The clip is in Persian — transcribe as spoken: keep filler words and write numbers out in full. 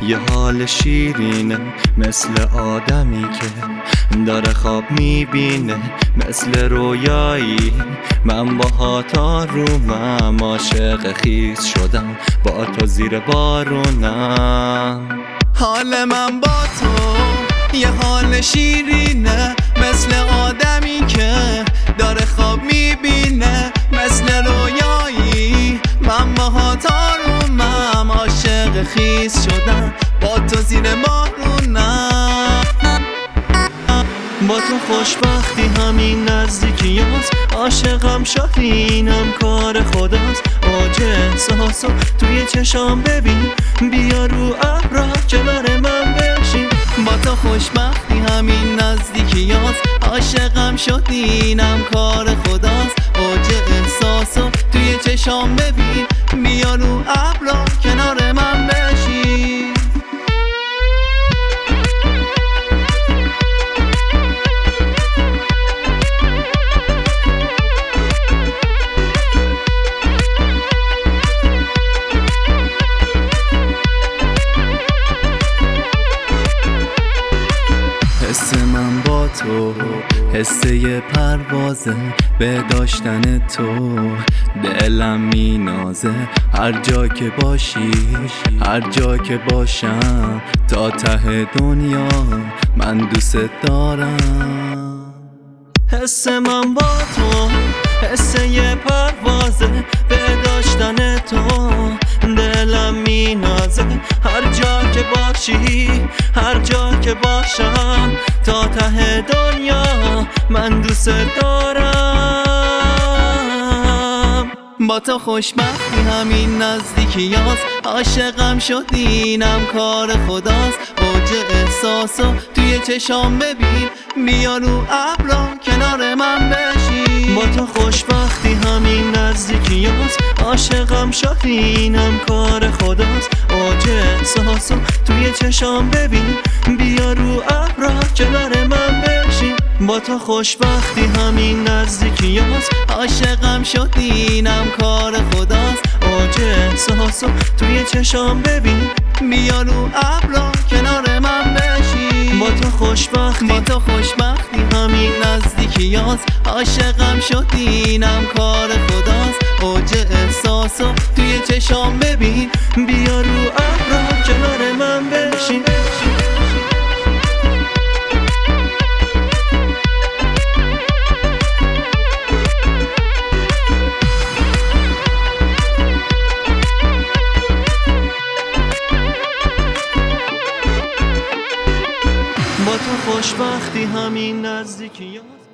یه حال شیرینه مثل آدمی که داره خواب میبینه، مثل رویایی. من با هاتا رومم عاشق خیس شدم، با تو زیر بارونم. حال من با تو یه حال شیرینه مثل آدمی که داره خواب میبینه، مثل رویایی. من با هاتا رومم عاشق خیس شدم، با تو زیر بارونم. با تو خوشبختی همین نزدیکیاست، عاشقم شدی اینم کار خداست. اوج احساسو توی چشام ببین، بیا رو ابرا کنار من بشین. با تو خوشبختی همین نزدیکیاست، عاشقم شدی اینم کار خداست. اوج احساسو توی چشام ببین، بیا رو ابرا کنار من بشین. حس من با تو حس یه پروازه، به داشتن تو دلم مینازه. هر جا که باشی هر جا که باشم، تا ته دنیا من دوست دارم. حس من با تو حس یه پروازه، به داشتن تو دلم مینازه. هر جا که باشی هر جا که باشم، تا ته دنیا من دوست دارم. با تو خوشبختی همین نزدیکیاست، عاشقم شدی اینم کار خداست. اوج احساسو توی چشام ببین، بیا رو ابرا کنار من بشین. با تو خوشبختی همین نزدیکیاست، عاشقم شدی اینم کار خداست. اوج احساسو توی چشام ببین، بیا رو ابرا کنار من بشین. با تو خوشبختی همین نزدیکیاست، عاشقم شدی اینم کار خداست. اوج احساسو توی چشام ببین، بیا رو ابرا کنار من بشین. با تو خوشبختی با تو خوشبختی همین نزدیکیاست، عاشقم شدی اینم کار خداست. اوج احساسو توی چشام ببین، بیا رو ابرا کنار من بشین. با تو خوشبختی همین نزدیکیاست.